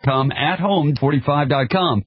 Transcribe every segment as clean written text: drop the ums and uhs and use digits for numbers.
home45.com, at home45.com.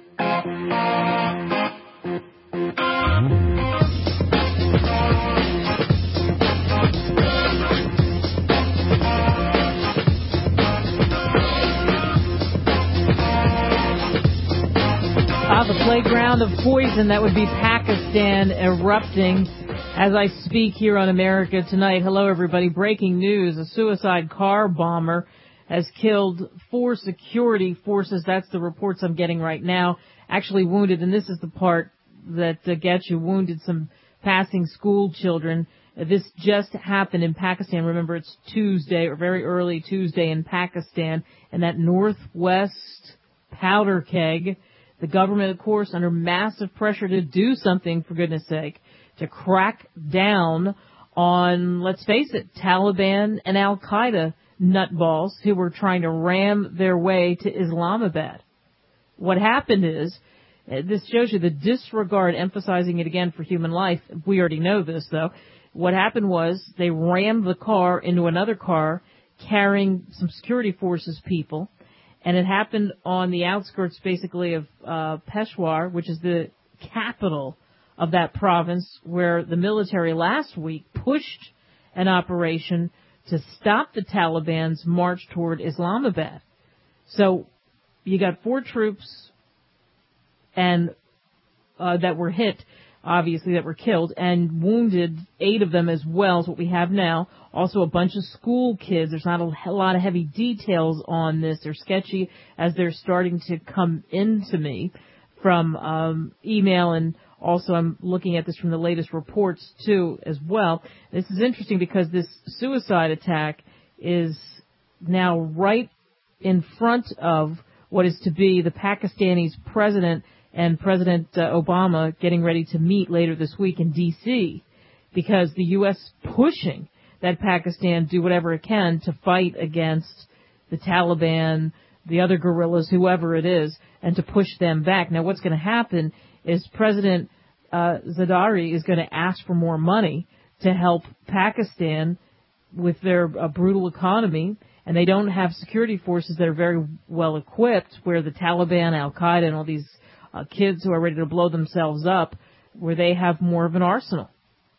The playground of poison, that would be Pakistan erupting as I speak here on America Tonight. Hello, everybody. Breaking news. A suicide car bomber has killed 4 security forces. That's the reports I'm getting right now. Actually wounded, and this is the part that gets you, wounded some passing school children. This just happened in Pakistan. Remember, it's Tuesday, or very early Tuesday in Pakistan, and that northwest powder keg. The government, of course, under massive pressure to do something, for goodness sake, to crack down on, let's face it, Taliban and Al-Qaeda nutballs who were trying to ram their way to Islamabad. What happened is, this shows you the disregard, emphasizing it again, for human life. We already know this, though. What happened was they rammed the car into another car carrying some security forces people. And it happened on the outskirts, basically, of Peshawar, which is the capital of that province, where the military last week pushed an operation to stop the Taliban's march toward Islamabad. So you got 4 troops and that were hit, obviously, that were killed, and wounded 8 of them as well is what we have now. Also a bunch of school kids. There's not a lot of heavy details on this. They're sketchy as they're starting to come into me from email, and also I'm looking at this from the latest reports, too, as well. This is interesting because this suicide attack is now right in front of what is to be the Pakistani president and President Obama getting ready to meet later this week in D.C. because the U.S. pushing that Pakistan do whatever it can to fight against the Taliban, the other guerrillas, whoever it is, and to push them back. Now, what's going to happen is President Zardari is going to ask for more money to help Pakistan with their brutal economy, and they don't have security forces that are very well equipped, where the Taliban, Al-Qaeda, and all these kids who are ready to blow themselves up, where they have more of an arsenal.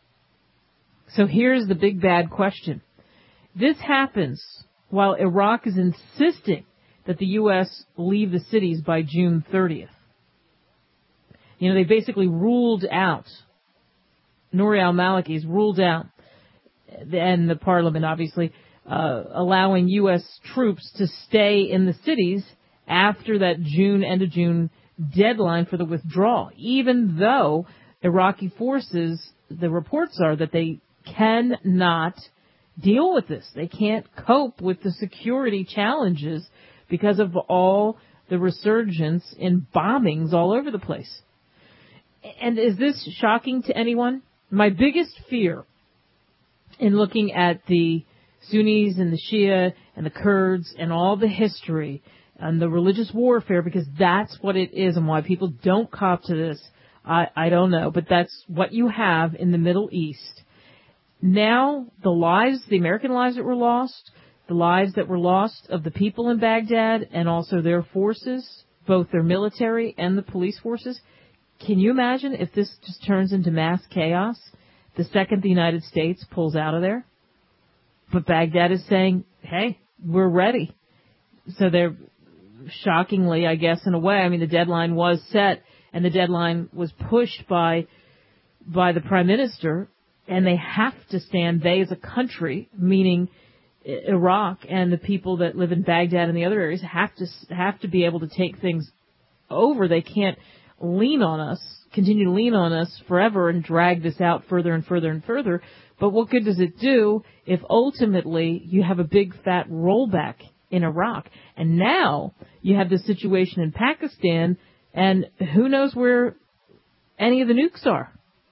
So here's the big bad question. This happens while Iraq is insisting that the U.S. leave the cities by June 30th. You know, they basically ruled out, Nouri al-Maliki's ruled out, and the parliament obviously, allowing U.S. troops to stay in the cities after that end of June deadline for the withdrawal, even though Iraqi forces, the reports are that they cannot deal with this. They can't cope with the security challenges because of all the resurgence in bombings all over the place. And is this shocking to anyone? My biggest fear in looking at the Sunnis and the Shia and the Kurds and all the history and the religious warfare, because that's what it is, and why people don't cop to this, I don't know, but that's what you have in the Middle East. Now, the lives, the American lives that were lost, the lives that were lost of the people in Baghdad and also their forces, both their military and the police forces. Can you imagine if this just turns into mass chaos the second the United States pulls out of there? But Baghdad is saying, hey, we're ready. So they're shockingly, I guess, in a way, I mean, the deadline was set and the deadline was pushed by the Prime Minister, and they have to stand, they as a country, meaning Iraq and the people that live in Baghdad and the other areas, have to be able to take things over. They can't continue to lean on us forever and drag this out further and further and further. But what good does it do if ultimately you have a big fat rollback in Iraq? And now you have this situation in Pakistan, and who knows where any of the nukes are.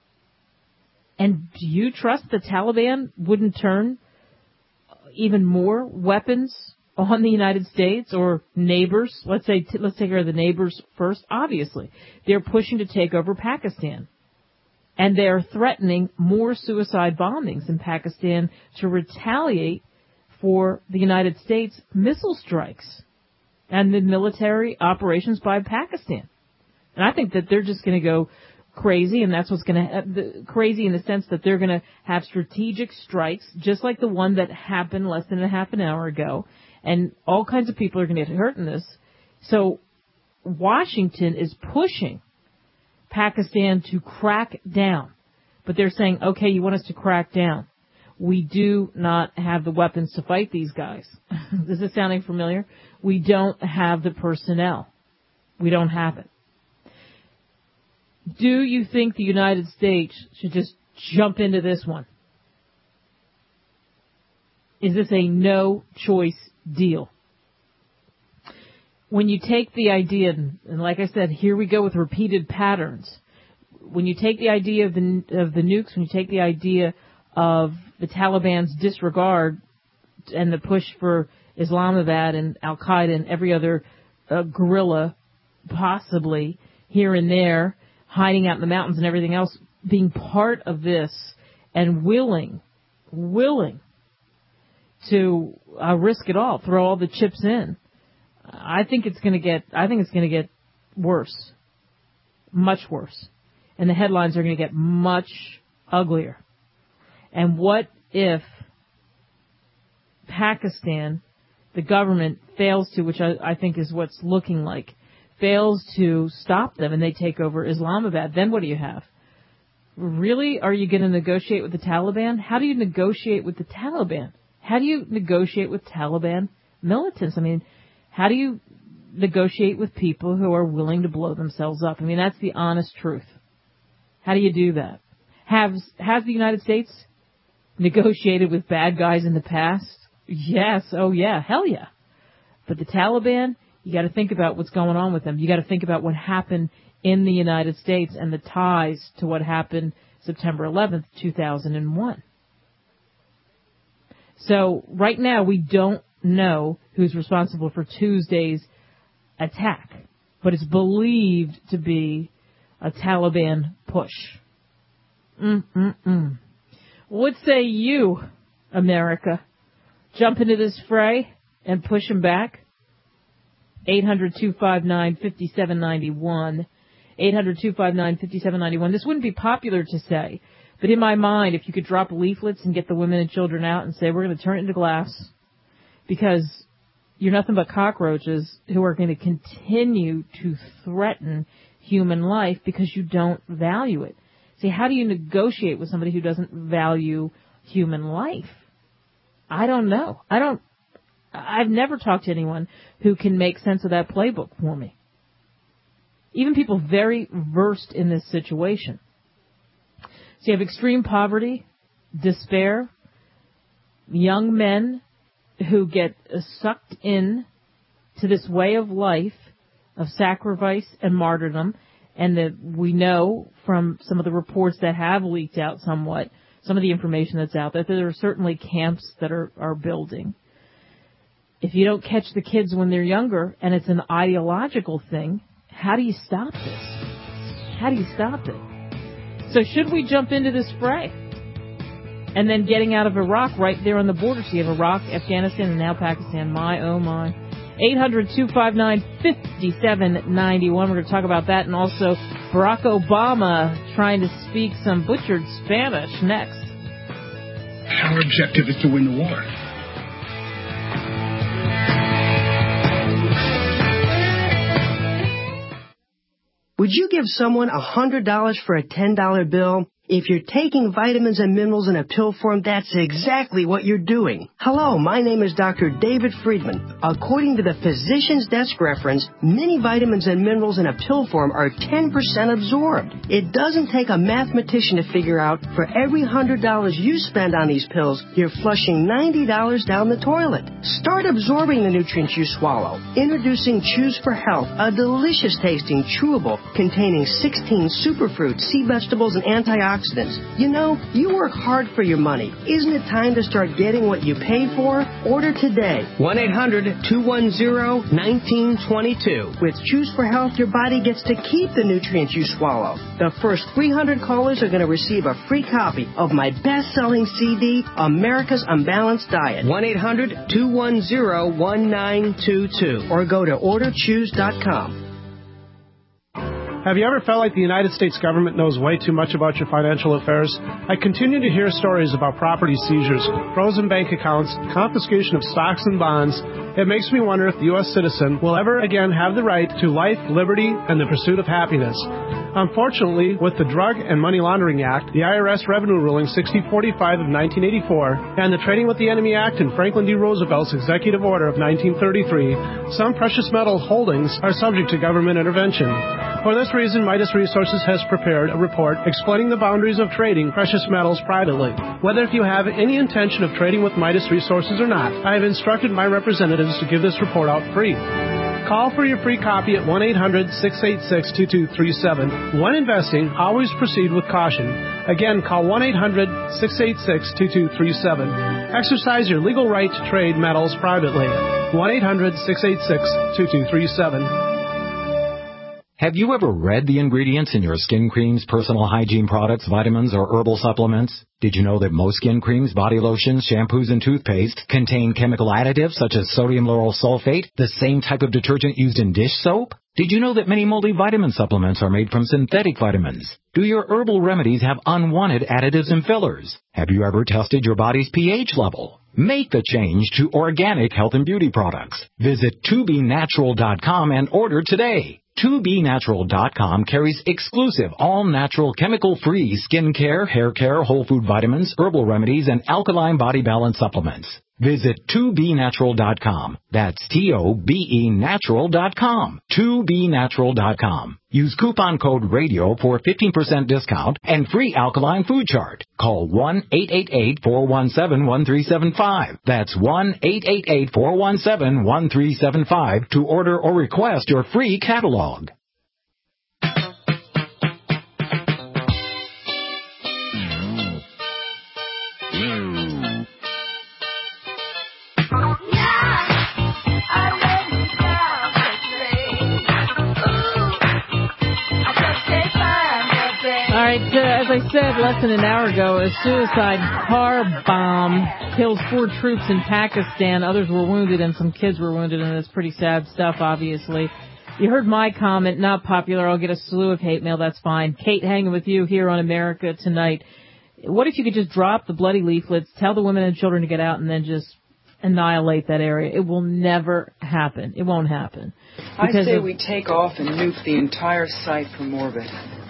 And do you trust the Taliban wouldn't turn even more weapons on the United States or neighbors? Let's take care of the neighbors first. Obviously, they're pushing to take over Pakistan. And they're threatening more suicide bombings in Pakistan to retaliate for the United States missile strikes. and the military operations by Pakistan. And I think that they're just going to go crazy, and that's what's going to crazy in the sense that they're going to have strategic strikes, just like the one that happened less than a half an hour ago, and all kinds of people are going to get hurt in this. So Washington is pushing Pakistan to crack down, but they're saying, okay, you want us to crack down. We do not have the weapons to fight these guys. Is this sounding familiar? We don't have the personnel. We don't have it. Do you think the United States should just jump into this one? Is this a no-choice deal? When you take the idea, and like I said, here we go with repeated patterns. When you take the idea of the nukes, when you take the idea of the Taliban's disregard and the push for Islamabad and Al-Qaeda and every other guerrilla possibly here and there, hiding out in the mountains and everything else, being part of this and willing to risk it all, throw all the chips in. I think it's going to get worse, much worse, and the headlines are going to get much uglier. And what if Pakistan, the government, fails to, which I think is what's looking like, fails to stop them and they take over Islamabad? Then what do you have? Really? Are you going to negotiate with the Taliban? How do you negotiate with the Taliban? How do you negotiate with Taliban militants? I mean, how do you negotiate with people who are willing to blow themselves up? I mean, that's the honest truth. How do you do that? Has the United States negotiated with bad guys in the past? Yes. Oh, yeah. Hell yeah. But the Taliban, you got to think about what's going on with them. You got to think about what happened in the United States and the ties to what happened September 11th, 2001. So right now we don't know who's responsible for Tuesday's attack, but it's believed to be a Taliban push. What say you, America? Jump into this fray and push them back? 800-259-5791. 800-259-5791. This wouldn't be popular to say, but in my mind, if you could drop leaflets and get the women and children out and say, we're going to turn it into glass, because you're nothing but cockroaches who are going to continue to threaten human life because you don't value it. See, how do you negotiate with somebody who doesn't value human life? I don't know. I've never talked to anyone who can make sense of that playbook for me. Even people very versed in this situation. So you have extreme poverty, despair, young men who get sucked in to this way of life of sacrifice and martyrdom, and that we know from some of the reports that have leaked out somewhat, some of the information that's out there, that there are certainly camps that are building. If you don't catch the kids when they're younger and it's an ideological thing, how do you stop this? How do you stop it? So should we jump into this fray? And then getting out of Iraq right there on the border. So you have Iraq, Afghanistan, and now Pakistan. My, oh my. 800-259-5791. We're going to talk about that, and also Barack Obama trying to speak some butchered Spanish next. Our objective is to win the war. Would you give someone $100 for a $10 bill? If you're taking vitamins and minerals in a pill form, that's exactly what you're doing. Hello, my name is Dr. David Friedman. According to the Physician's Desk reference, many vitamins and minerals in a pill form are 10% absorbed. It doesn't take a mathematician to figure out for every $100 you spend on these pills, you're flushing $90 down the toilet. Start absorbing the nutrients you swallow. Introducing Choose for Health, a delicious tasting chewable containing 16 superfruits, sea vegetables, and antioxidants antioxidants. You know, you work hard for your money. Isn't it time to start getting what you pay for? Order today. 1-800-210-1922. With Choose for Health, your body gets to keep the nutrients you swallow. The first 300 callers are going to receive a free copy of my best-selling CD, America's Unbalanced Diet. 1-800-210-1922. Or go to orderchoose.com. Have you ever felt like the United States government knows way too much about your financial affairs? I continue to hear stories about property seizures, frozen bank accounts, confiscation of stocks and bonds. It makes me wonder if the U.S. citizen will ever again have the right to life, liberty, and the pursuit of happiness. Unfortunately, with the Drug and Money Laundering Act, the IRS Revenue Ruling 6045 of 1984, and the Trading with the Enemy Act and Franklin D. Roosevelt's Executive Order of 1933, some precious metal holdings are subject to government intervention. For this reason, Midas Resources has prepared a report explaining the boundaries of trading precious metals privately. Whether if you have any intention of trading with Midas Resources or not, I have instructed my representatives to give this report out free. Call for your free copy at 1-800-686-2237. When investing, always proceed with caution. Again, call 1-800-686-2237. Exercise your legal right to trade metals privately. 1-800-686-2237. Have you ever read the ingredients in your skin creams, personal hygiene products, vitamins, or herbal supplements? Did you know that most skin creams, body lotions, shampoos, and toothpaste contain chemical additives such as sodium lauryl sulfate, the same type of detergent used in dish soap? Did you know that many multivitamin supplements are made from synthetic vitamins? Do your herbal remedies have unwanted additives and fillers? Have you ever tested your body's pH level? Make the change to organic health and beauty products. Visit 2BNatural.com and order today. 2BNatural.com carries exclusive, all-natural, chemical-free skincare, hair care, whole food vitamins, herbal remedies, and alkaline body balance supplements. Visit 2BNatural.com. That's TOBENatural.com. 2BNatural.com. Use coupon code RADIO for 15% discount and free alkaline food chart. Call 1-888-417-1375. That's 1-888-417-1375 to order or request your free catalog. As I said less than an hour ago, a suicide car bomb killed 4 troops in Pakistan. Others were wounded and some kids were wounded, and it's pretty sad stuff, obviously. You heard my comment, not popular. I'll get a slew of hate mail. That's fine. Kate hanging with you here on America Tonight. What if you could just drop the bloody leaflets, tell the women and children to get out, and then just annihilate that area? It will never happen. It won't happen. I say we take off and nuke the entire site from orbit.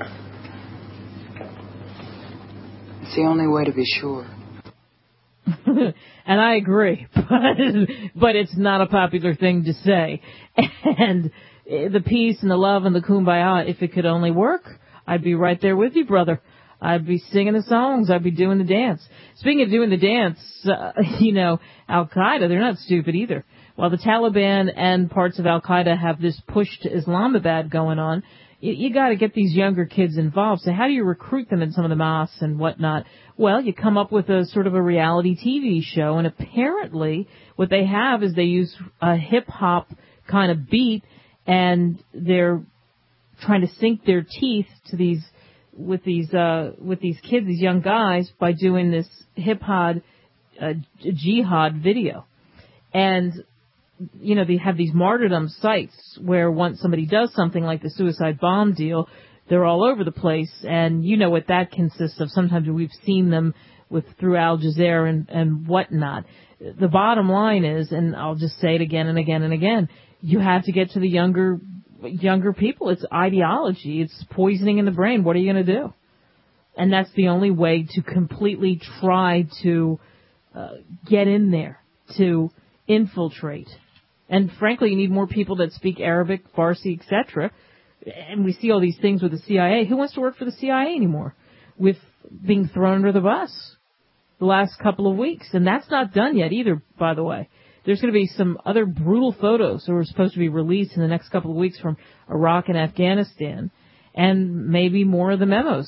It's the only way to be sure. And I agree, but it's not a popular thing to say. And the peace and the love and the kumbaya, if it could only work, I'd be right there with you, brother. I'd be singing the songs. I'd be doing the dance. Speaking of doing the dance, Al-Qaeda, they're not stupid either. While the Taliban and parts of Al-Qaeda have this push to Islamabad going on, you got to get these younger kids involved. So how do you recruit them in some of the mosques and whatnot? Well, you come up with a sort of a reality TV show, and apparently what they have is they use a hip-hop kind of beat, and they're trying to sink their teeth to these kids, these young guys, by doing this hip-hop jihad video. And they have these martyrdom sites where once somebody does something like the suicide bomb deal, they're all over the place, and you know what that consists of. Sometimes we've seen them through Al Jazeera and whatnot. The bottom line is, and I'll just say it again and again and again, you have to get to the younger people. It's ideology. It's poisoning in the brain. What are you going to do? And that's the only way to completely try to get in there, to infiltrate. And frankly, you need more people that speak Arabic, Farsi, etc. And we see all these things with the CIA. Who wants to work for the CIA anymore? With being thrown under the bus the last couple of weeks. And that's not done yet either, by the way. There's going to be some other brutal photos that are supposed to be released in the next couple of weeks from Iraq and Afghanistan. And maybe more of the memos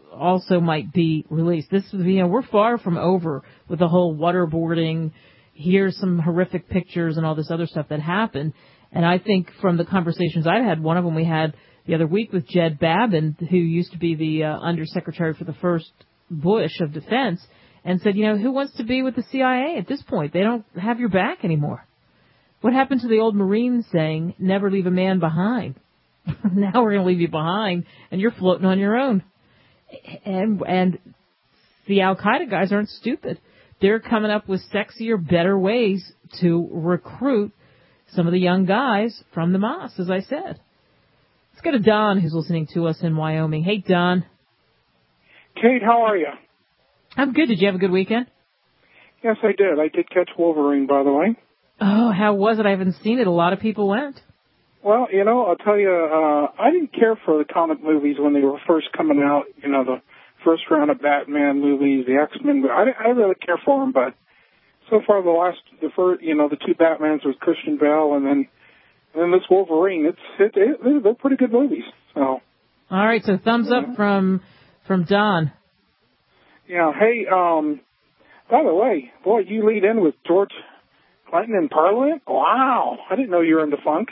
also might be released. This, we're far from over with the whole waterboarding. Here's some horrific pictures and all this other stuff that happened. And I think from the conversations I've had, one of them we had the other week with Jed Babin, who used to be the undersecretary for the first Bush of Defense, and said, who wants to be with the CIA at this point? They don't have your back anymore. What happened to the old Marines saying, never leave a man behind? Now we're going to leave you behind, and you're floating on your own. And the Al-Qaeda guys aren't stupid. They're coming up with sexier, better ways to recruit some of the young guys from the mosque, as I said. Let's go to Don, who's listening to us in Wyoming. Hey, Don. Kate, how are you? I'm good. Did you have a good weekend? Yes, I did. I did catch Wolverine, by the way. Oh, how was it? I haven't seen it. A lot of people went. Well, I'll tell you, I didn't care for the comic movies when they were first coming out, the first round of Batman movies, the X-Men. I didn't really care for them, but so far the two Batmans with Christian Bale and then this Wolverine, they're pretty good movies. So. All right, so thumbs up from Don. Yeah, hey, by the way, boy, you lead in with George Clinton in Parliament? Wow, I didn't know you were into funk.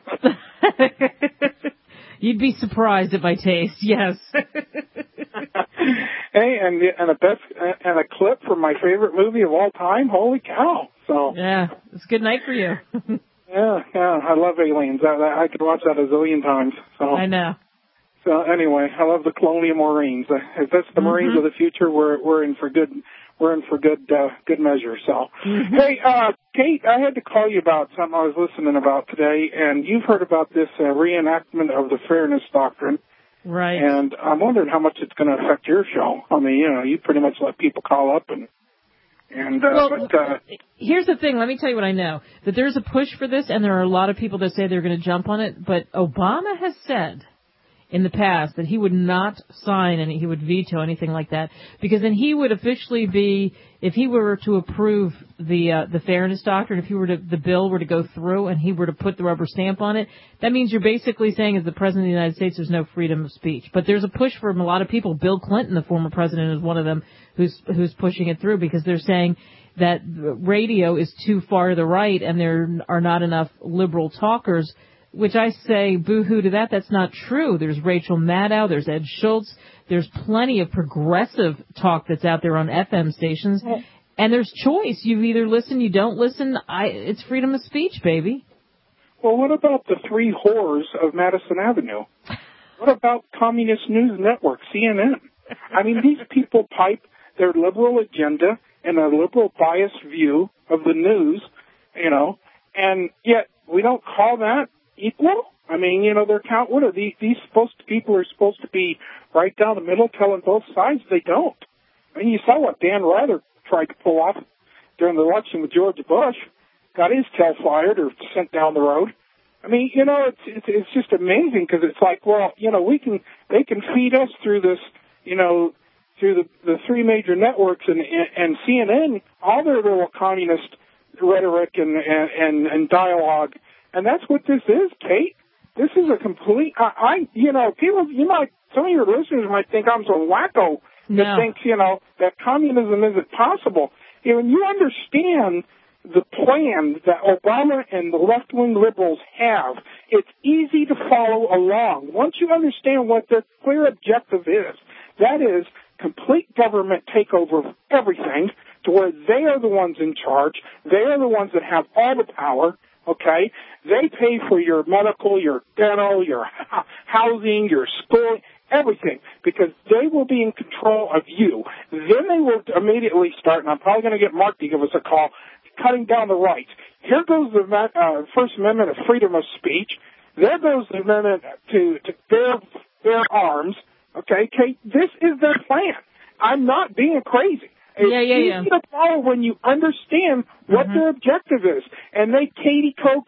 You'd be surprised at my taste, yes. Hey, and a clip from my favorite movie of all time. Holy cow! So yeah, it's a good night for you. yeah, I love Aliens. I could watch that a zillion times. So I know. So anyway, I love the Colonial Marines. If that's the Marines of the future, we're in for good. We're in for good measure. So, hey, Kate, I had to call you about something I was listening about today, and you've heard about this reenactment of the Fairness Doctrine, right? And I'm wondering how much it's going to affect your show. I mean, you pretty much let people call up and. Here's the thing. Let me tell you what I know. That there's a push for this, and there are a lot of people that say they're going to jump on it. But Obama has said in the past that he would not sign and he would veto anything like that, because then he would officially be, if he were to approve the Fairness Doctrine, the bill were to go through and he were to put the rubber stamp on it, that means you're basically saying as the President of the United States there's no freedom of speech. But there's a push from a lot of people. Bill Clinton, the former president, is one of them who's pushing it through, because they're saying that radio is too far to the right and there are not enough liberal talkers. Which I say, boo-hoo to that. That's not true. There's Rachel Maddow. There's Ed Schultz. There's plenty of progressive talk that's out there on FM stations. And there's choice. You either listen, you don't listen. It's freedom of speech, baby. Well, what about the three whores of Madison Avenue? What about Communist News Network, CNN? I mean, these people pipe their liberal agenda and a liberal biased view of the news, and yet we don't call that equal? I mean, they're what are these people are supposed to be right down the middle telling both sides? They don't. I mean, you saw what Dan Rather tried to pull off during the election with George Bush, got his tail fired or sent down the road. I mean, it's just amazing, because it's like, well, they can feed us through this, through the three major networks and CNN, all their little communist rhetoric and dialogue. And that's what this is, Kate. This is a complete, people, some of your listeners might think I'm some wacko that thinks, that communism isn't possible. When you understand the plan that Obama and the left-wing liberals have, it's easy to follow along. Once you understand what their clear objective is, that is complete government takeover of everything, to where they are the ones in charge, they are the ones that have all the power. Okay, they pay for your medical, your dental, your housing, your schooling, everything, because they will be in control of you. Then they will immediately start, and I'm probably going to get Mark to give us a call, cutting down the rights. Here goes the First Amendment of freedom of speech. There goes the amendment to bear arms. Okay, Kate, this is their plan. I'm not being crazy. It's easy to follow when you understand what their objective is, and they Kate code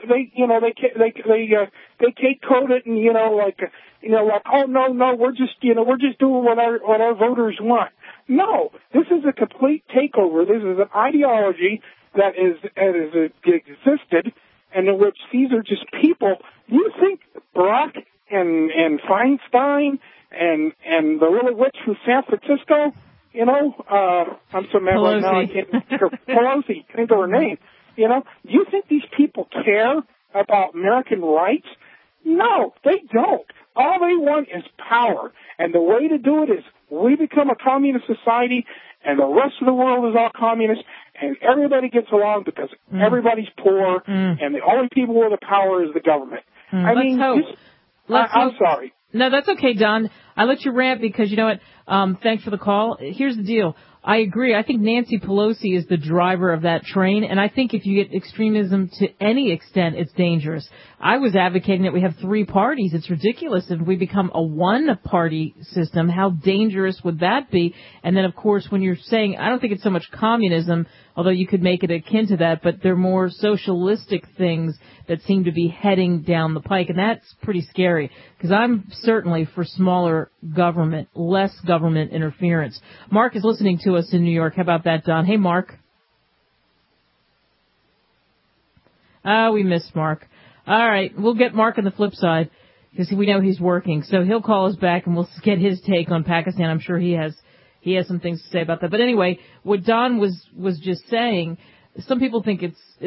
it, and oh no, we're just doing what our voters want. No, this is a complete takeover. This is an ideology that existed, and in which these are just people. You think Barack and Feinstein and the little witch from San Francisco, you know, I'm so mad right now I can't think of Pelosi, can't think of her name. You know, do you think these people care about American rights? No, they don't. All they want is power. And the way to do it is we become a communist society and the rest of the world is all communist and everybody gets along because everybody's poor and the only people with the power is the government. I mean, I'm sorry. No, that's okay, Don. I let you rant because, you know what, thanks for the call. Here's the deal. I agree. I think Nancy Pelosi is the driver of that train, and I think if you get extremism to any extent, it's dangerous. I was advocating that we have 3 parties. It's ridiculous if we become a one-party system. How dangerous would that be? And then, of course, when you're saying, I don't think it's so much communism, although you could make it akin to that, but they're more socialistic things that seem to be heading down the pike, and that's pretty scary, because I'm certainly for smaller government, less government interference. Mark is listening to us in New York. How about that, Don? Hey, Mark. We missed Mark. All right, we'll get Mark on the flip side, because we know he's working, so he'll call us back and we'll get his take on Pakistan. I'm sure he has some things to say about that. But anyway, what Don was just saying, some people think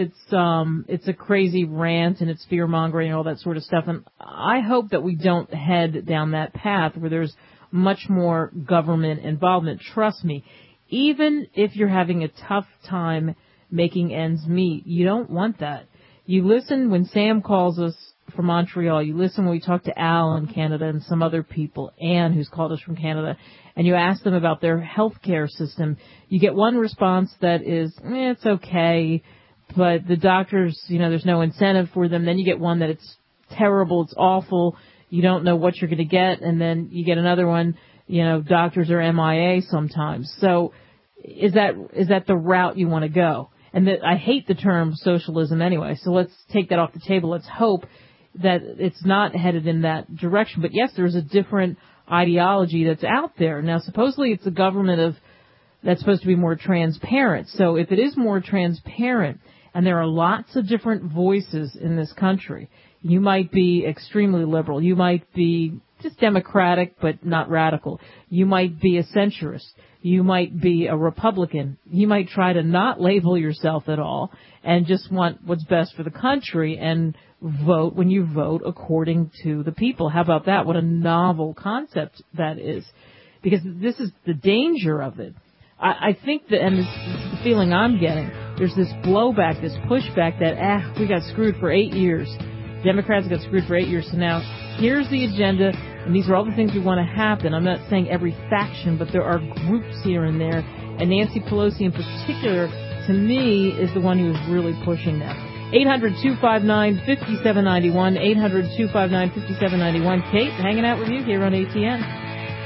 it's a crazy rant and it's fear-mongering and all that sort of stuff. And I hope that we don't head down that path where there's much more government involvement. Trust me, even if you're having a tough time making ends meet, you don't want that. You listen when Sam calls us from Montreal. You listen when we talk to Al in Canada and some other people, Anne, who's called us from Canada, and you ask them about their health care system. You get one response that is, it's okay, but the doctors, there's no incentive for them. Then you get one that it's terrible, it's awful, you don't know what you're going to get, and then you get another one, doctors are MIA sometimes. So is that the route you want to go? And I hate the term socialism anyway, so let's take that off the table. Let's hope that it's not headed in that direction. But yes, there's a different ideology that's out there. Now, supposedly it's a government that's supposed to be more transparent. So if it is more transparent, and there are lots of different voices in this country, you might be extremely liberal. You might be just democratic, but not radical. You might be a centrist. You might be a Republican. You might try to not label yourself at all and just want what's best for the country and vote when you vote according to the people. How about that? What a novel concept that is. Because this is the danger of it. I think that, and this is the feeling I'm getting, there's this blowback, this pushback that, we got screwed for 8 years. Democrats got screwed for 8 years. So now here's the agenda, and these are all the things we want to happen. I'm not saying every faction, but there are groups here and there. And Nancy Pelosi in particular, to me, is the one who is really pushing that. 800-259-5791, 800-259-5791. Kate, hanging out with you here on ATN.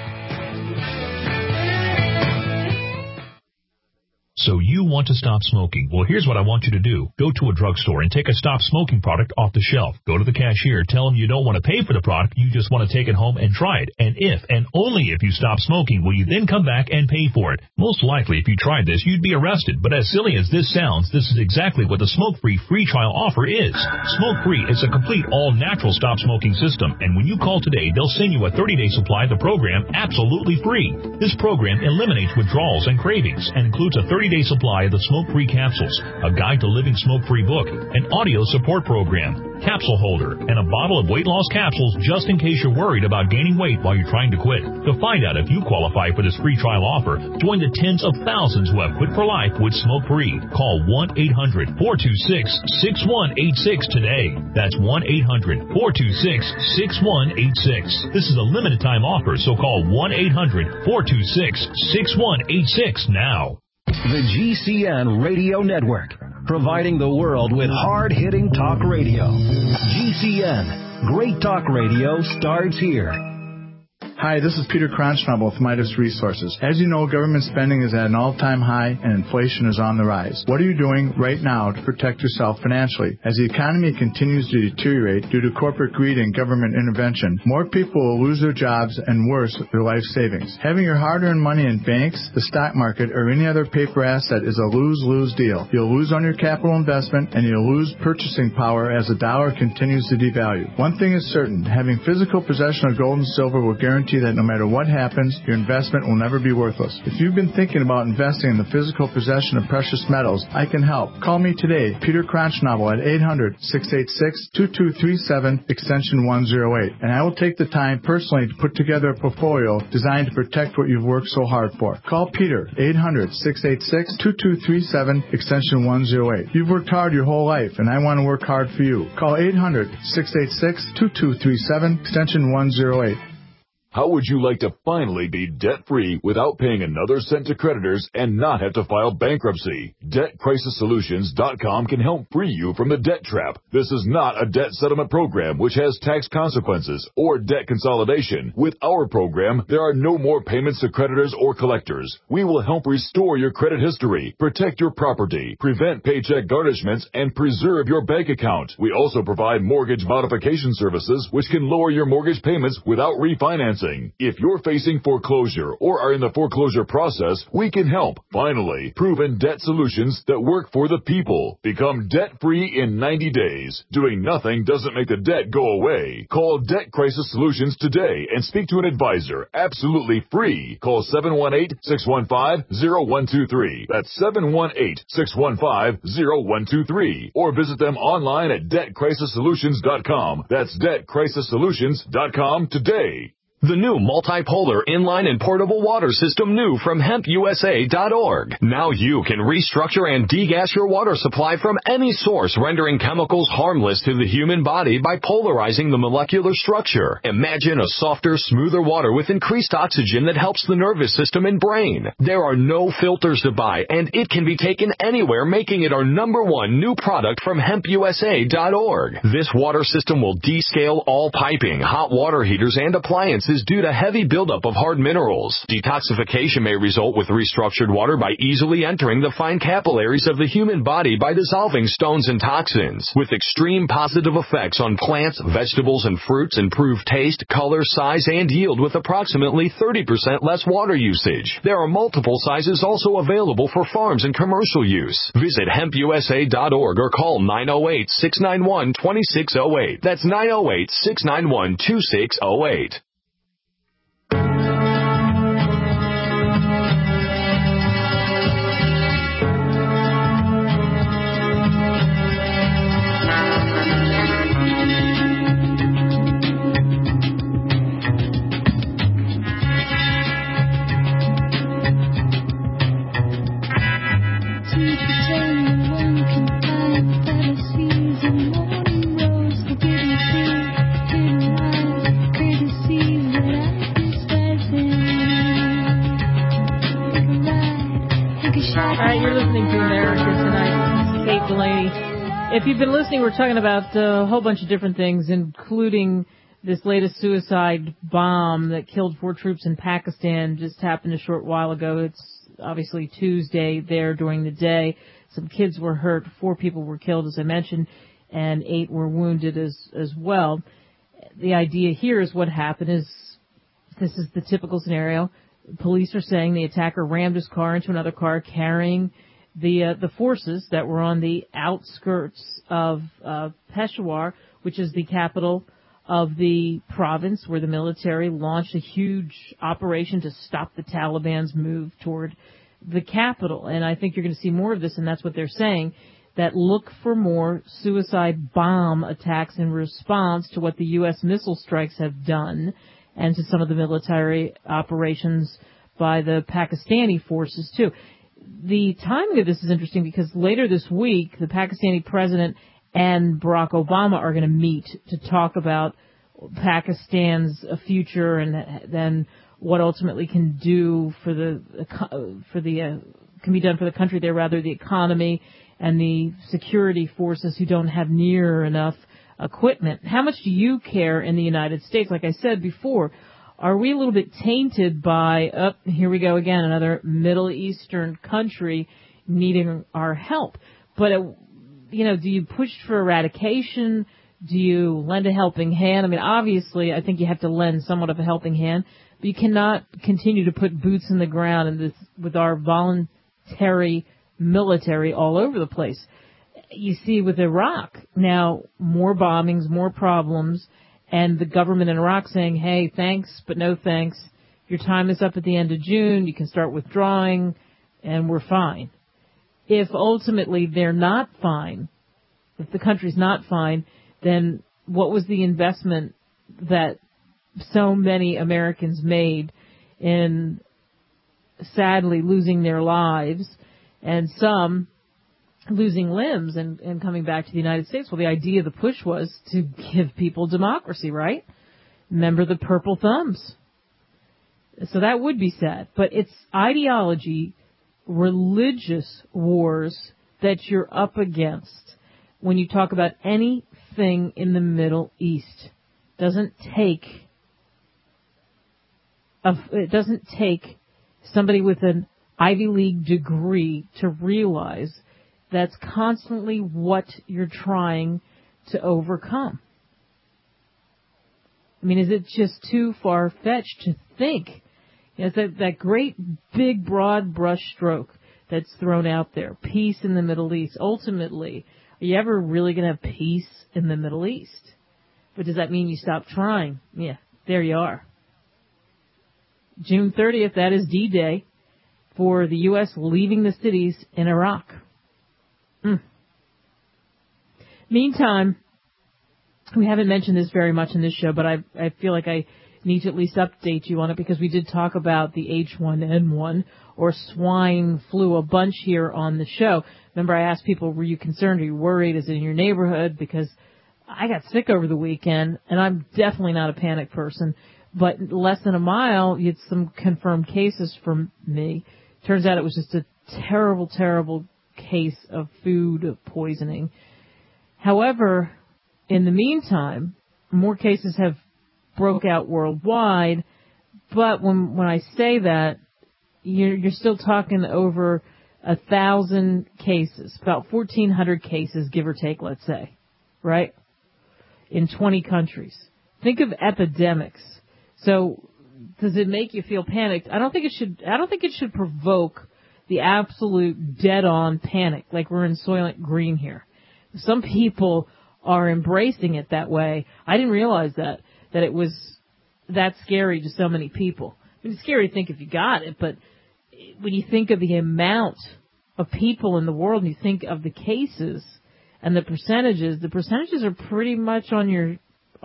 So you want to stop smoking. Well, here's what I want you to do. Go to a drugstore and take a stop smoking product off the shelf. Go to the cashier. Tell them you don't want to pay for the product. You just want to take it home and try it. And if, and only if you stop smoking, will you then come back and pay for it. Most likely, if you tried this, you'd be arrested. But as silly as this sounds, this is exactly what the Smoke-Free free trial offer is. Smoke-Free is a complete all-natural stop smoking system. And when you call today, they'll send you a 30-day supply of the program absolutely free. This program eliminates withdrawals and cravings and includes a 30-day supply of the smoke-free capsules, a guide to living smoke-free book, an audio support program, capsule holder, and a bottle of weight loss capsules just in case you're worried about gaining weight while you're trying to quit. To find out if you qualify for this free trial offer, join the tens of thousands who have quit for life with smoke-free. Call 1-800-426-6186 today. That's 1-800-426-6186. This is a limited time offer, so call 1-800-426-6186 now. The GCN Radio Network, providing the world with hard-hitting talk radio. GCN, great talk radio starts here. Hi, this is Peter Kronschnabel with Midas Resources. As you know, government spending is at an all-time high and inflation is on the rise. What are you doing right now to protect yourself financially? As the economy continues to deteriorate due to corporate greed and government intervention, more people will lose their jobs and worse, their life savings. Having your hard-earned money in banks, the stock market, or any other paper asset is a lose-lose deal. You'll lose on your capital investment and you'll lose purchasing power as the dollar continues to devalue. One thing is certain, having physical possession of gold and silver will guarantee guarantee that no matter what happens, your investment will never be worthless. If you've been thinking about investing in the physical possession of precious metals, I can help. Call me today, Peter Kronschnabel, at 800-686-2237, extension 108, and I will take the time personally to put together a portfolio designed to protect what you've worked so hard for. Call Peter, 800-686-2237, extension 108. You've worked hard your whole life, and I want to work hard for you. Call 800-686-2237, extension 108. How would you like to finally be debt-free without paying another cent to creditors and not have to file bankruptcy? DebtCrisisSolutions.com can help free you from the debt trap. This is not a debt settlement program which has tax consequences or debt consolidation. With our program, there are no more payments to creditors or collectors. We will help restore your credit history, protect your property, prevent paycheck garnishments, and preserve your bank account. We also provide mortgage modification services which can lower your mortgage payments without refinancing. If you're facing foreclosure or are in the foreclosure process, we can help. Finally, proven debt solutions that work for the people. Become debt-free in 90 days. Doing nothing doesn't make the debt go away. Call Debt Crisis Solutions today and speak to an advisor absolutely free. Call 718-615-0123. That's 718-615-0123. Or visit them online at DebtCrisisSolutions.com. That's DebtCrisisSolutions.com today. The new multipolar inline and portable water system new from HempUSA.org. Now you can restructure and degas your water supply from any source, rendering chemicals harmless to the human body by polarizing the molecular structure. Imagine a softer, smoother water with increased oxygen that helps the nervous system and brain. There are no filters to buy, and it can be taken anywhere, making it our #1 new product from HempUSA.org. This water system will descale all piping, hot water heaters, and appliances due to heavy buildup of hard minerals. Detoxification may result with restructured water by easily entering the fine capillaries of the human body by dissolving stones and toxins. With extreme positive effects on plants, vegetables, and fruits, improve taste, color, size, and yield with approximately 30% less water usage. There are multiple sizes also available for farms and commercial use. Visit HempUSA.org or call 908-691-2608. That's 908-691-2608. If you've been listening, we're talking about a whole bunch of different things, including this latest suicide bomb that killed 4 troops in Pakistan. Just happened a short while ago. It's obviously Tuesday there during the day. Some kids were hurt. 4 people were killed, as I mentioned, and 8 were wounded as well. The idea here is what happened is this is the typical scenario. Police are saying the attacker rammed his car into another car carrying the forces that were on the outskirts of Peshawar, which is the capital of the province where the military launched a huge operation to stop the Taliban's move toward the capital. And I think you're going to see more of this, and that's what they're saying, that look for more suicide bomb attacks in response to what the U.S. missile strikes have done and to some of the military operations by the Pakistani forces, too. The timing of this is interesting because later this week, the Pakistani president and Barack Obama are going to meet to talk about Pakistan's future and then what ultimately can be done for the country there, rather the economy and the security forces who don't have near enough equipment. How much do you care in the United States? Like I said before, are we a little bit tainted by, here we go again, another Middle Eastern country needing our help? But, do you push for eradication? Do you lend a helping hand? I mean, obviously, I think you have to lend somewhat of a helping hand, but you cannot continue to put boots in the ground in this, with our voluntary military all over the place. You see with Iraq, now more bombings, more problems, and the government in Iraq saying, hey, thanks, but no thanks. Your time is up at the end of June. You can start withdrawing, and we're fine. If ultimately they're not fine, if the country's not fine, then what was the investment that so many Americans made in sadly losing their lives and some losing limbs and coming back to the United States? Well, the idea of the push was to give people democracy, right? Remember the purple thumbs. So that would be sad. But it's ideology, religious wars that you're up against when you talk about anything in the Middle East. It doesn't take somebody with an Ivy League degree to realize that's constantly what you're trying to overcome. I mean, is it just too far-fetched to think? It's that great big broad brush stroke that's thrown out there. Peace in the Middle East. Ultimately, are you ever really going to have peace in the Middle East? But does that mean you stop trying? Yeah, there you are. June 30th, that is D-Day for the U.S. leaving the cities in Iraq. Meantime, we haven't mentioned this very much in this show, but I feel like I need to at least update you on it because we did talk about the H1N1 or swine flu a bunch here on the show. Remember, I asked people, were you concerned? Are you worried? Is it in your neighborhood? Because I got sick over the weekend, and I'm definitely not a panic person. But less than a mile, you had some confirmed cases for me. Turns out it was just a terrible, terrible case of food poisoning. However, in the meantime, more cases have broke out worldwide. But when I say that, you're still talking over 1,000 cases, about 1,400 cases, give or take, let's say, right? In 20 countries. Think of epidemics. So, does it make you feel panicked? I don't think it should provoke the absolute dead-on panic, like we're in Soylent Green here. Some people are embracing it that way. I didn't realize that it was that scary to so many people. I mean, it's scary to think if you got it, but when you think of the amount of people in the world and you think of the cases and the percentages are pretty much on your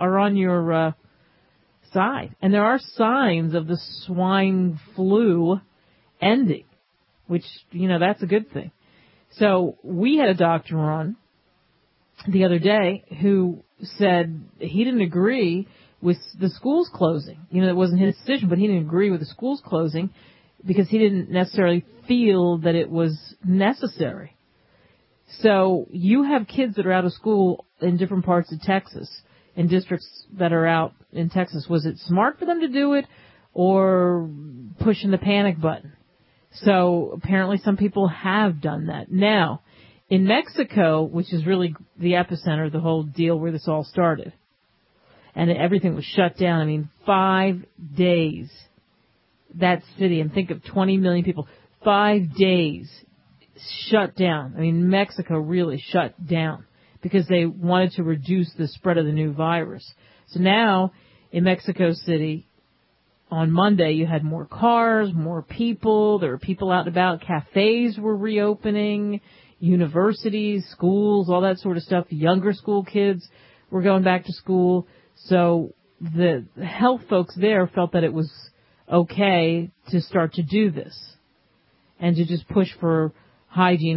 side. And there are signs of the swine flu ending, which, that's a good thing. So we had a doctor on the other day who said he didn't agree with the schools closing. It wasn't his decision, but he didn't agree with the schools closing because he didn't necessarily feel that it was necessary. So you have kids that are out of school in different parts of Texas, in districts that are out in Texas. Was it smart for them to do it or pushing the panic button? So apparently some people have done that. Now, in Mexico, which is really the epicenter of the whole deal where this all started, and everything was shut down. I mean, 5 days, that city, and think of 20 million people, 5 days shut down. I mean, Mexico really shut down because they wanted to reduce the spread of the new virus. So now, in Mexico City, on Monday, you had more cars, more people. There were people out and about. Cafes were reopening, universities, schools, all that sort of stuff. Younger school kids were going back to school. So the health folks there felt that it was okay to start to do this and to just push for hygiene.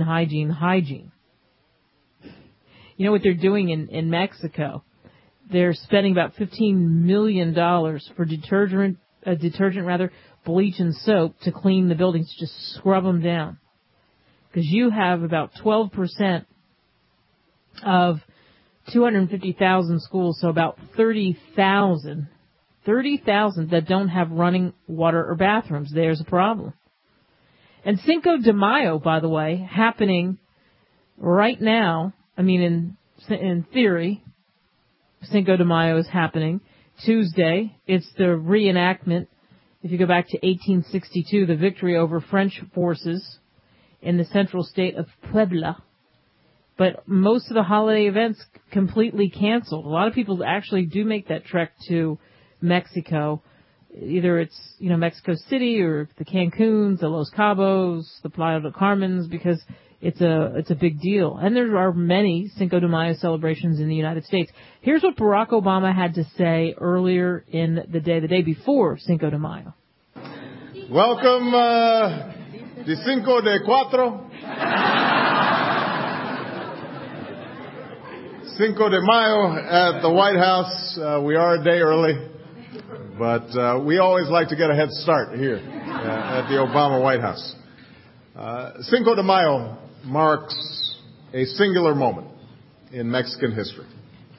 You know what they're doing in Mexico? They're spending about $15 million for detergent, bleach and soap to clean the buildings, just scrub them down. Because you have about 12% of 250,000 schools, so about 30,000 that don't have running water or bathrooms. There's a problem. And Cinco de Mayo, by the way, happening right now. I mean, in theory, Cinco de Mayo is happening Tuesday. It's the reenactment. If you go back to 1862, the victory over French forces in the central state of Puebla. But most of the holiday events completely canceled. A lot of people actually do make that trek to Mexico. Either it's, Mexico City or the Cancuns, the Los Cabos, the Playa del Carmen's, because it's a big deal. And there are many Cinco de Mayo celebrations in the United States. Here's what Barack Obama had to say earlier in the day before Cinco de Mayo. Welcome, the Cinco de Cuatro. Cinco de Mayo at the White House. We are a day early. But we always like to get a head start here at the Obama White House. Cinco de Mayo marks a singular moment in Mexican history.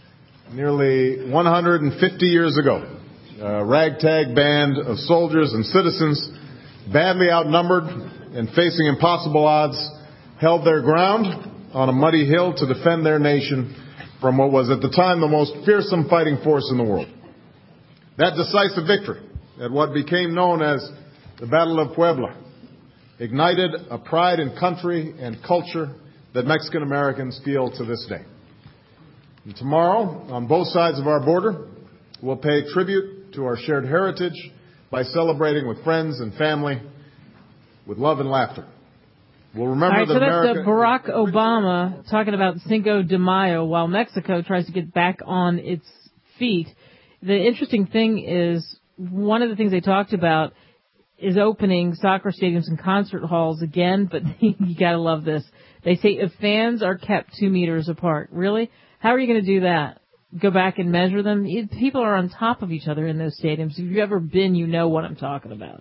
Nearly 150 years ago, a ragtag band of soldiers and citizens, badly outnumbered and facing impossible odds, held their ground on a muddy hill to defend their nation from what was at the time the most fearsome fighting force in the world. That decisive victory at what became known as the Battle of Puebla ignited a pride in country and culture that Mexican Americans feel to this day. And tomorrow, on both sides of our border, we'll pay tribute to our shared heritage by celebrating with friends and family with love and laughter. We'll remember that America... That's Barack Obama talking about Cinco de Mayo while Mexico tries to get back on its feet. The interesting thing is, one of the things they talked about is opening soccer stadiums and concert halls again, but you gotta love this. They say if fans are kept 2 meters apart. Really? How are you going to do that? Go back and measure them? People are on top of each other in those stadiums. If you've ever been, you know what I'm talking about.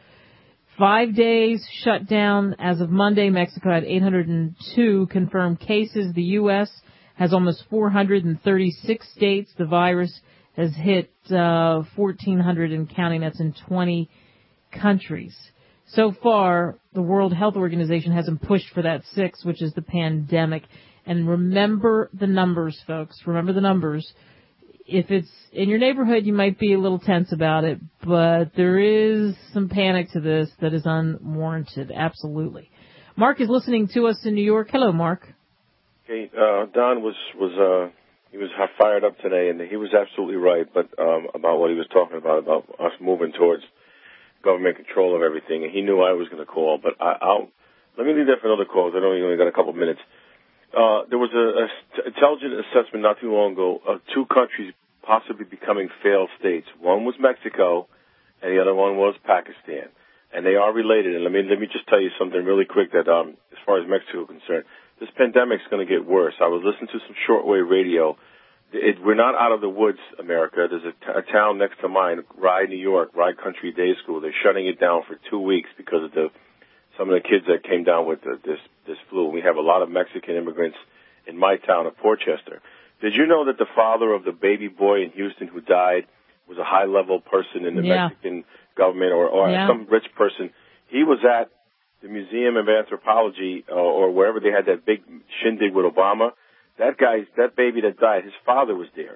5 days shut down. As of Monday, Mexico had 802 confirmed cases. The U.S. has almost 436 states. The virus has hit 1,400 and counting. That's in 20 countries. So far, the World Health Organization hasn't pushed for that 6, which is the pandemic. And remember the numbers, folks. Remember the numbers. If it's in your neighborhood, you might be a little tense about it, but there is some panic to this that is unwarranted. Absolutely. Mark is listening to us in New York. Hello, Mark. Okay, Don was fired up today, and he was absolutely right. But about what he was talking about us moving towards government control of everything, and he knew I was going to call. But let me leave that for another call. I know you only got a couple of minutes. There was an intelligent assessment not too long ago of 2 countries possibly becoming failed states. One was Mexico, and the other one was Pakistan, and they are related. And let me just tell you something really quick that as far as Mexico is concerned. This pandemic's going to get worse. I was listening to some shortwave radio. We're not out of the woods, America. There's a town next to mine, Rye, New York, Rye Country Day School. They're shutting it down for 2 weeks because of some of the kids that came down with this flu. We have a lot of Mexican immigrants in my town of Portchester. Did you know that the father of the baby boy in Houston who died was a high-level person in the Mexican government or some rich person? He was at the Museum of Anthropology or wherever they had that big shindig with Obama. That baby that died, his father was there.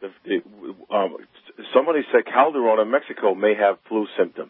Somebody said Calderon in Mexico may have flu symptoms.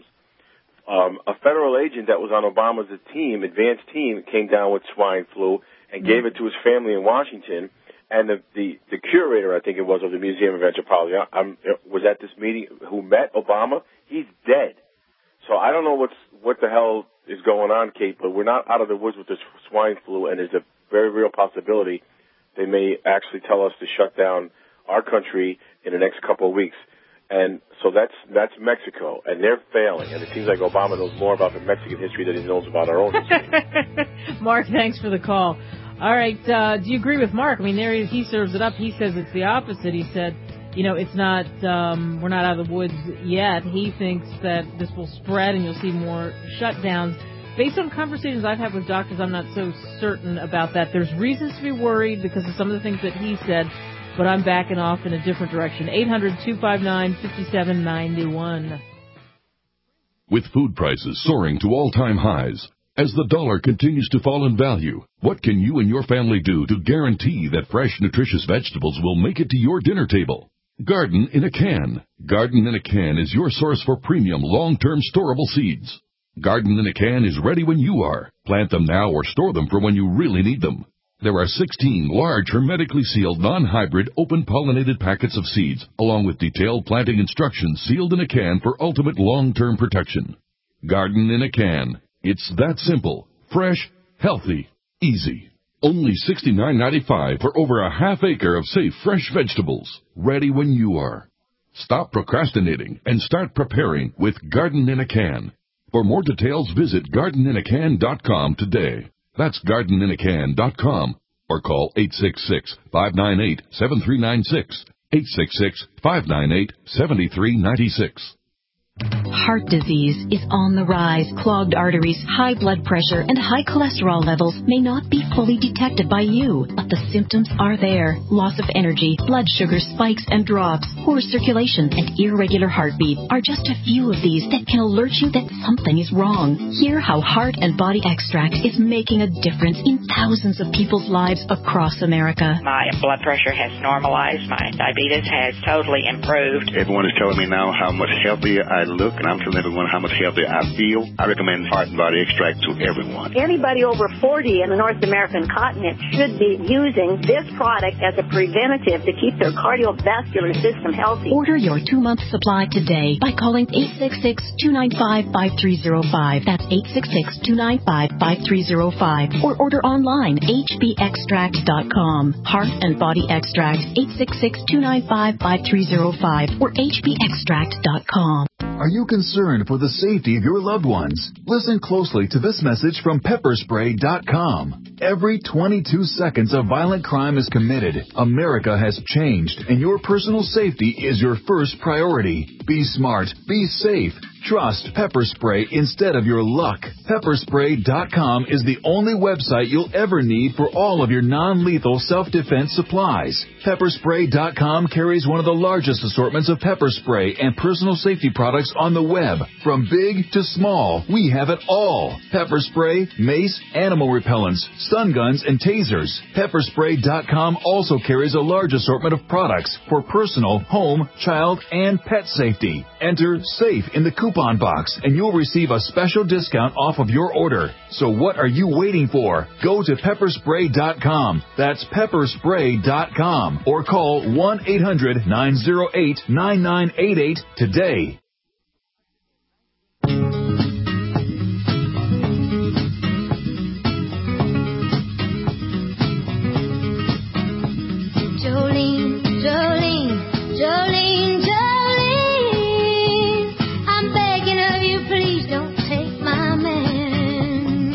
A federal agent that was on Obama's advanced team, came down with swine flu and gave it to his family in Washington. And the curator, I think it was, of the Museum of Anthropology, was at this meeting who met Obama. He's dead. So I don't know what the hell is going on, Kate, but we're not out of the woods with this swine flu, and there's a very real possibility they may actually tell us to shut down our country in the next couple of weeks. And so that's Mexico, and they're failing. And it seems like Obama knows more about the Mexican history than he knows about our own history. Mark, thanks for the call. All right, do you agree with Mark? I mean, he serves it up. He says it's the opposite. He said, it's not, we're not out of the woods yet. He thinks that this will spread and you'll see more shutdowns. Based on conversations I've had with doctors, I'm not so certain about that. There's reasons to be worried because of some of the things that he said, but I'm backing off in a different direction. 800-259-5791. With food prices soaring to all-time highs, as the dollar continues to fall in value, what can you and your family do to guarantee that fresh, nutritious vegetables will make it to your dinner table? Garden in a Can. Garden in a Can is your source for premium, long-term storable seeds. Garden in a Can is ready when you are. Plant them now or store them for when you really need them. There are 16 large hermetically sealed non-hybrid open pollinated packets of seeds along with detailed planting instructions sealed in a can for ultimate long-term protection. Garden in a can. It's that simple, fresh, healthy, easy. Only $69.95 for over a half acre of safe fresh vegetables, ready when you are. Stop procrastinating and start preparing with Garden in a Can. For more details, visit gardeninacan.com today. That's gardeninacan.com or call 866-598-7396, 866-598-7396. Heart disease is on the rise. Clogged arteries, high blood pressure, and high cholesterol levels may not be fully detected by you, but the symptoms are there. Loss of energy, blood sugar spikes and drops, poor circulation, and irregular heartbeat are just a few of these that can alert you that something is wrong. Hear how Heart and Body Extract is making a difference in thousands of people's lives across America. My blood pressure has normalized. My diabetes has totally improved. Everyone is telling me now how much healthier I look, and I'm telling everyone how much healthier I feel. I recommend Heart and Body Extract to everyone. Anybody over 40 in the North American continent should be using this product as a preventative to keep their cardiovascular system healthy. Order your 2-month supply today by calling 866-295-5305. That's 866-295-5305. Or order online, hbextract.com. Heart and Body Extract, 866-295-5305 or hbextract.com. Are you concerned for the safety of your loved ones? Listen closely to this message from pepperspray.com. Every 22 seconds a violent crime is committed. America has changed, and your personal safety is your first priority. Be smart. Be safe. Trust Pepper Spray instead of your luck. Pepperspray.com is the only website you'll ever need for all of your non-lethal self-defense supplies. Pepperspray.com carries one of the largest assortments of pepper spray and personal safety products on the web. From big to small, we have it all. Pepper spray, mace, animal repellents, stun guns, and tasers. Pepperspray.com also carries a large assortment of products for personal, home, child, and pet safety. Enter SAFE in the coupon box and you'll receive a special discount off of your order. So what are you waiting for? Go to pepperspray.com. That's pepperspray.com or call 1-800-908-9988 today. Jolene, Jolene, Jolene, Jolene, I'm begging of you, please don't take my man.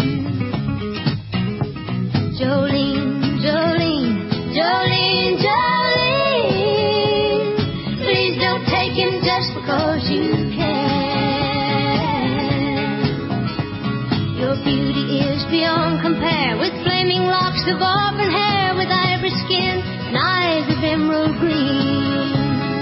Jolene, Jolene, Jolene, Jolene, please don't take him just because you can. Your beauty is beyond compare, with flaming locks of auburn hair, with ivory skin and eyes of emerald green.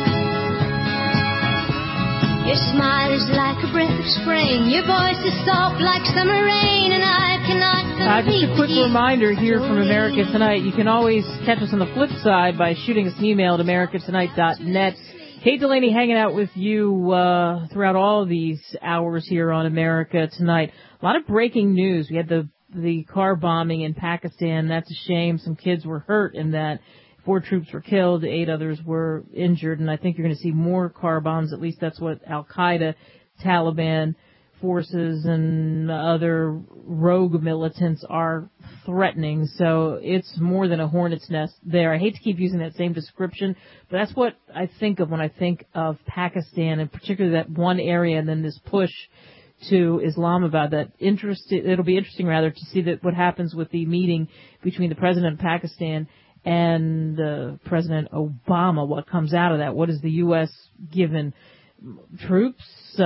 Your smile is like a breath of spring, your voice is soft like summer rain, and I cannot compete. Just a quick reminder here from America Tonight. You can always catch us on the flip side by shooting us an email at americatonight.net. Kate Delaney hanging out with you throughout all of these hours here on America Tonight. A lot of breaking news. We had the car bombing in Pakistan. That's a shame. Some kids were hurt in that. 4 troops were killed, 8 others were injured, and I think you're going to see more car bombs. At least that's what Al-Qaeda, Taliban forces, and other rogue militants are threatening. So it's more than a hornet's nest there. I hate to keep using that same description, but that's what I think of when I think of Pakistan, and particularly that one area and then this push to Islamabad. It'll be interesting rather to see that what happens with the meeting between the president of Pakistan and President Obama. What comes out of that? What is the U.S. given? Troops,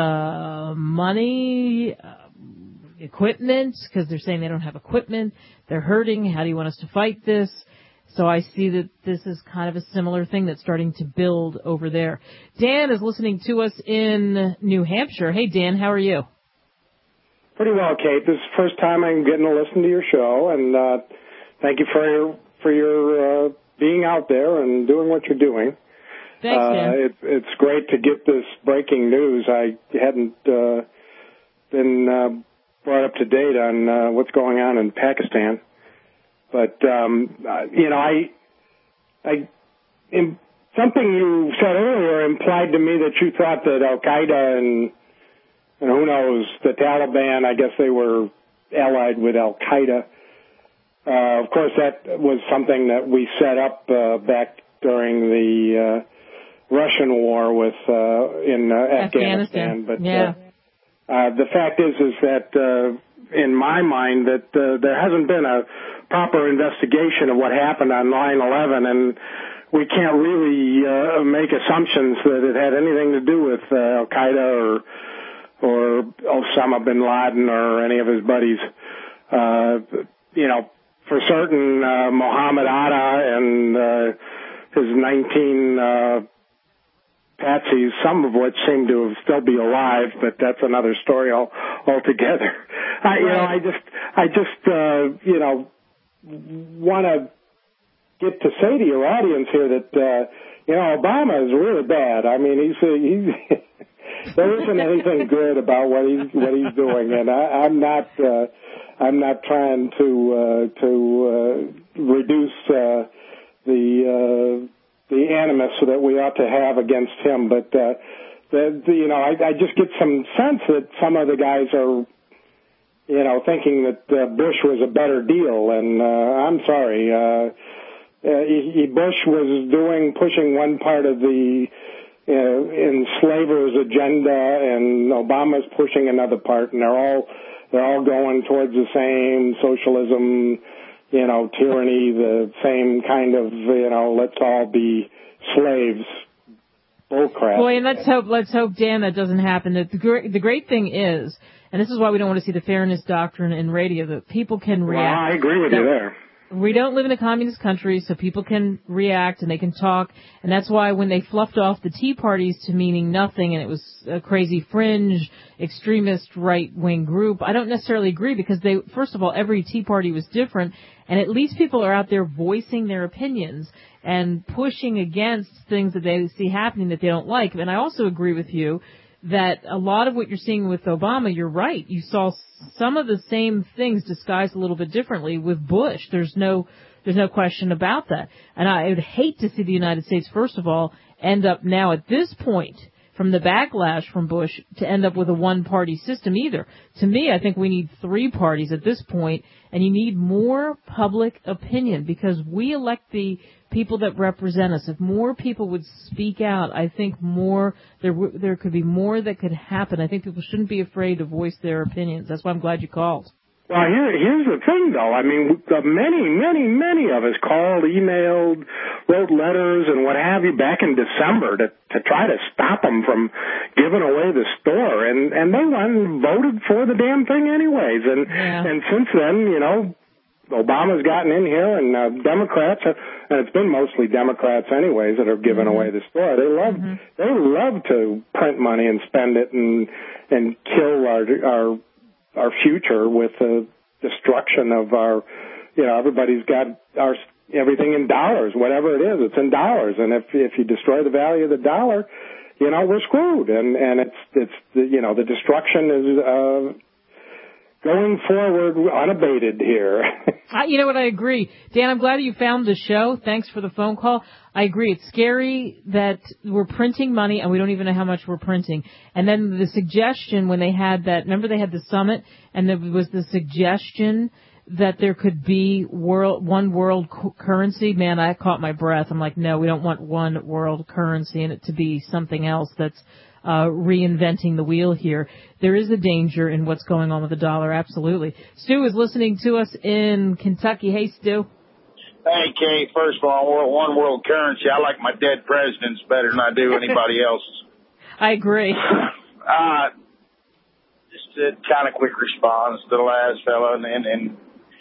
money, equipment, because they're saying they don't have equipment. They're hurting. How do you want us to fight this? So I see that this is kind of a similar thing that's starting to build over there. Dan is listening to us in New Hampshire. Hey, Dan, how are you? Pretty well, Kate. This is the first time I'm getting to listen to your show, and thank you for your being out there and doing what you're doing. Thanks, Dan. It's great to get this breaking news. I hadn't been brought up to date on what's going on in Pakistan. But something you said earlier implied to me that you thought that Al Qaeda and who knows, the Taliban, I guess they were allied with Al Qaeda. Of course, that was something that we set up back during the Russian war with in Afghanistan. But the fact is that in my mind that there hasn't been a proper investigation of what happened on 9/11, and we can't really make assumptions that it had anything to do with Al Qaeda or Osama bin Laden or any of his buddies. For certain, Mohammed Atta and his 19 patsies, some of which seem to still be alive, but that's another story altogether. I just want to get to say to your audience here that Obama is really bad. I mean, he's there isn't anything good about what he's doing, and I'm not trying to reduce the animus that we ought to have against him, but I just get some sense that some of the guys are thinking that Bush was a better deal, and I'm sorry. Bush was pushing one part of the enslavers' agenda, and Obama's pushing another part, and they're all going towards the same socialism, tyranny, the same kind of, let's all be slaves bullcrap. Boy, and let's hope, Dan, that doesn't happen. That the great thing is, and this is why we don't want to see the fairness doctrine in radio, that people can react. Well, I agree with you there. We don't live in a communist country, so people can react and they can talk. And that's why when they fluffed off the Tea Parties to meaning nothing and it was a crazy fringe, extremist right-wing group, I don't necessarily agree because first of all, every Tea Party was different. And at least people are out there voicing their opinions and pushing against things that they see happening that they don't like. And I also agree with you that a lot of what you're seeing with Obama, you're right. You saw some of the same things disguised a little bit differently with Bush. There's no question about that. And I would hate to see the United States, first of all, end up now at this point from the backlash from Bush to end up with a one-party system either. To me, I think we need 3 parties at this point, and you need more public opinion because we elect the people that represent us. If more people would speak out, I think there could be more that could happen. I think people shouldn't be afraid to voice their opinions. That's why I'm glad you called. Well, here's the thing, though. I mean, many of us called, emailed, wrote letters, and what have you back in December to try to stop them from giving away the store, and they went and voted for the damn thing anyways. And since then, Obama's gotten in here, and Democrats, and it's been mostly Democrats anyways that are giving away the store. They love to print money and spend it and kill our future with the destruction of our, everybody's got everything in dollars, whatever it is, it's in dollars. And if you destroy the value of the dollar, we're screwed. And it's the destruction is, going forward unabated here. You know what? I agree. Dan, I'm glad you found the show. Thanks for the phone call. I agree. It's scary that we're printing money and we don't even know how much we're printing. And then the suggestion when they had remember they had the summit and there was the suggestion that there could be one world currency. Man, I caught my breath. I'm like, no, we don't want one world currency and it to be something else that's reinventing the wheel here. There is a danger in what's going on with the dollar, absolutely. Stu is listening to us in Kentucky. Hey, Stu. Hey, Kate. First of all, one world currency. I like my dead presidents better than I do anybody else's. I agree. Just a kind of quick response to the last fellow, and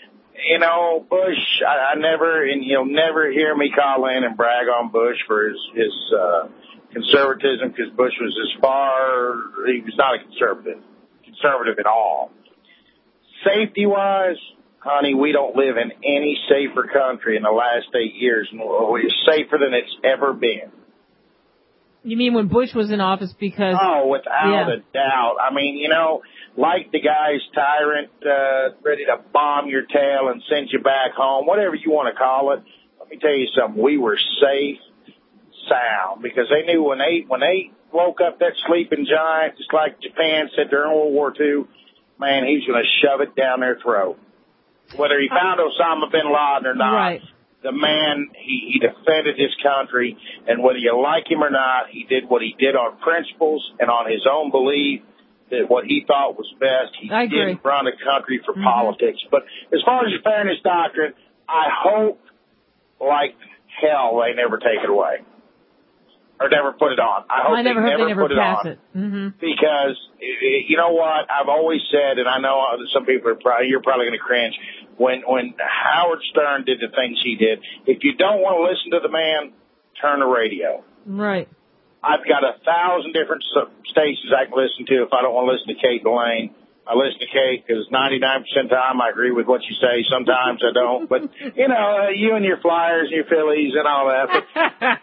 Bush. I never, and you'll never hear me call in and brag on Bush for his conservatism, because Bush was he was not a conservative at all. Safety-wise, honey, we don't live in any safer country in the last 8 years. It's safer than it's ever been. You mean when Bush was in office because... Oh, without a doubt. I mean, you know, like the guy's tyrant, ready to bomb your tail and send you back home, whatever you want to call it. Let me tell you something. We were safe, sound, because they knew when they woke up that sleeping giant, just like Japan said during World War II, man, he's going to shove it down their throat. Whether he found Osama bin Laden or not, right. The man, he defended his country, and whether you like him or not, he did what he did on principles and on his own belief that what he thought was best. He didn't run a country for politics. But as far as the fairness doctrine, I hope like hell they never take it away. Or never put it on. I hope they never put it on. Because, you know what, I've always said, and I know some people you're probably going to cringe, when Howard Stern did the things he did, if you don't want to listen to the man, turn the radio. Right. I've got 1,000 different stations I can listen to if I don't want to listen to Kate Delane. I listen to Kate because 99% of the time I agree with what you say. Sometimes I don't. But, you know, you and your Flyers and your Phillies and all that. But,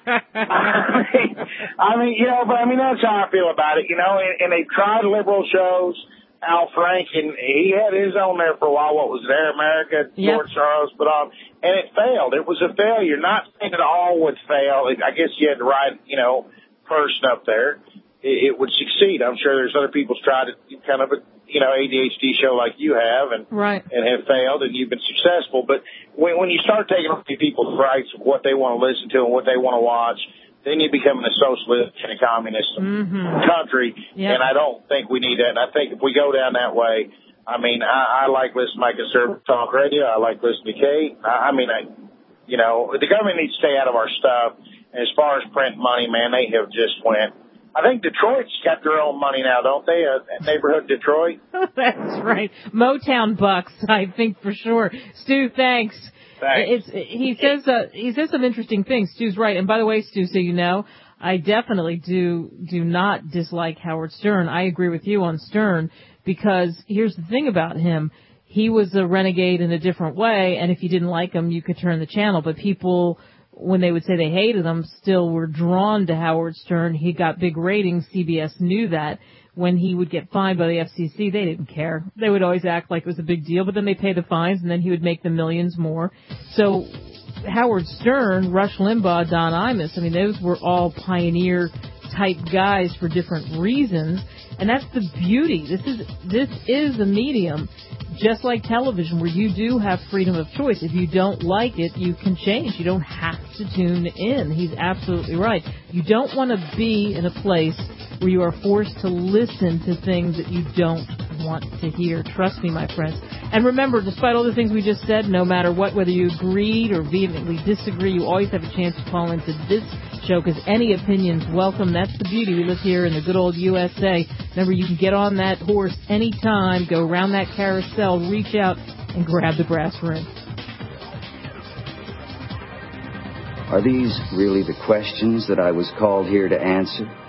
I mean, you know, but I mean, that's how I feel about it, you know. And they tried liberal shows. Al Franken, he had his own there for a while. What was there? America, George Soros put on. And it failed. It was a failure. Not saying it all would fail. I guess you had the right, you know, person up there. It would succeed. I'm sure there's other people's tried it, kind of a, you know, ADHD show like you have and have failed and you've been successful. But when you start taking away people's rights of what they want to listen to and what they want to watch, then you become a socialist and a communist country. And I don't think we need that. And I think if we go down that way, I mean, I like listening to my conservative talk radio. I like listening to Kate. You know, the government needs to stay out of our stuff. And as far as print money, man, they have just went. I think Detroit's got their own money now, don't they? Neighborhood Detroit. That's right. Motown bucks, I think for sure. Stu, thanks. He says some interesting things. Stu's right. And by the way, Stu, so you know, I definitely do not dislike Howard Stern. I agree with you on Stern because here's the thing about him. He was a renegade in a different way, and if you didn't like him, you could turn the channel. But people, when they would say they hated him, still were drawn to Howard Stern. He got big ratings. CBS knew that. When he would get fined by the FCC, they didn't care. They would always act like it was a big deal, but then they pay the fines, and then he would make the millions more. So Howard Stern, Rush Limbaugh, Don Imus, I mean, those were all pioneer-type guys for different reasons, and that's the beauty. This is a medium, just like television, where you do have freedom of choice. If you don't like it, you can change. You don't have to tune in. He's absolutely right. You don't want to be in a place where you are forced to listen to things that you don't want to hear. Trust me, my friends. And remember, despite all the things we just said, no matter what, whether you agreed or vehemently disagree, you always have a chance to call into this show because any opinion's welcome. That's the beauty. We live here in the good old USA. Remember, you can get on that horse anytime, go around that carousel, reach out, and grab the brass ring. Are these really the questions that I was called here to answer?